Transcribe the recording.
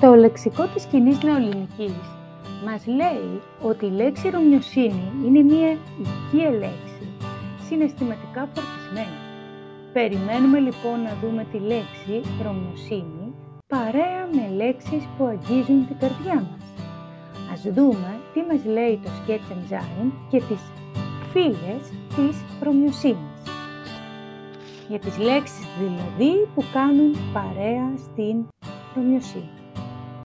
Το λεξικό της κοινής νεοελληνικής μας λέει ότι η λέξη ρωμιοσύνη είναι μια οικία λέξη, συναισθηματικά φορτισμένη. Περιμένουμε λοιπόν να δούμε τη λέξη ρωμιοσύνη παρέα με λέξεις που αγγίζουν την καρδιά μας. Ας δούμε τι μας λέει το Sketch Engine και τις φίλες της ρωμιοσύνης. Για τις λέξεις δηλαδή που κάνουν παρέα στην ρωμιοσύνη.